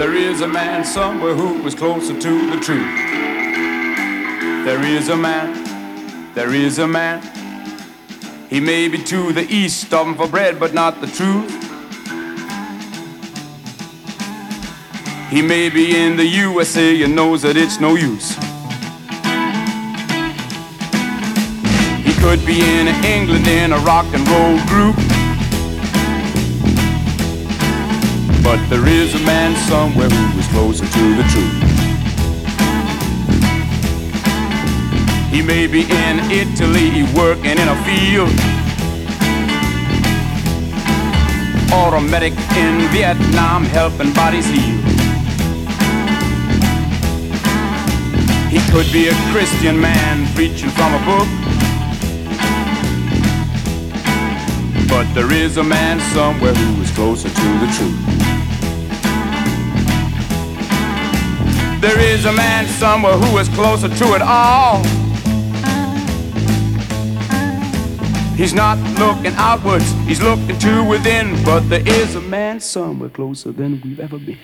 There is a man somewhere who is closer to the truth. There is a man, there is a man. He may be to the east, stopping for bread, but not the truth. He may be in the USA and knows that it's no use. He could be in England in a rock and roll group. But there is a man somewhere who is closer to the truth. He may be in Italy working in a field, or a medic in Vietnam helping bodies heal. He could be a Christian man preaching from a book. But there is a man somewhere who is closer to the truth. There is a man somewhere who is closer to it all. He's not looking outwards, he's looking to within. But there is a man somewhere closer than we've ever been.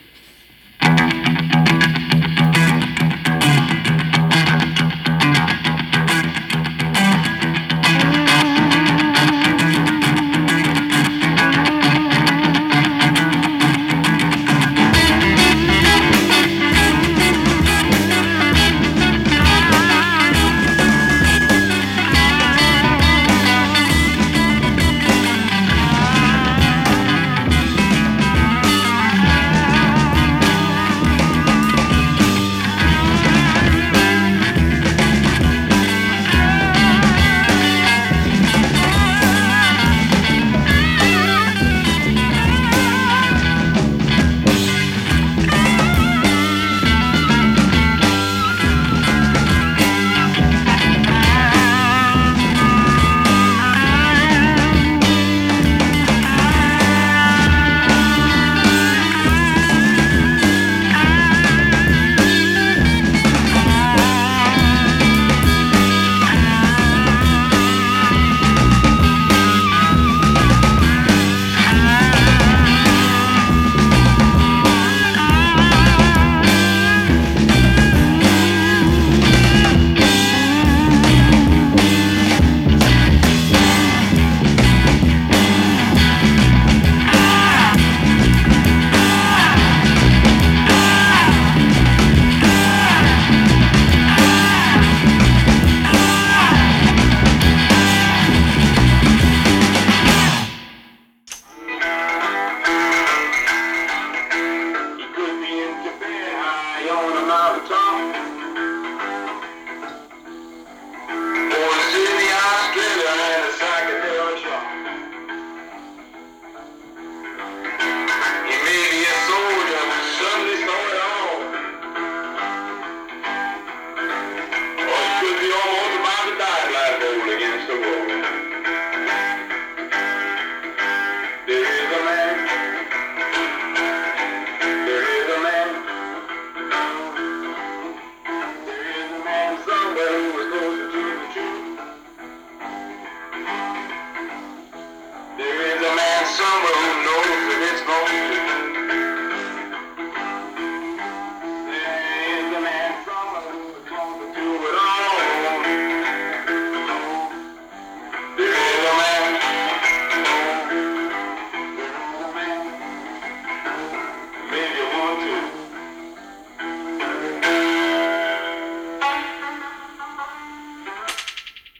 On a mountain top.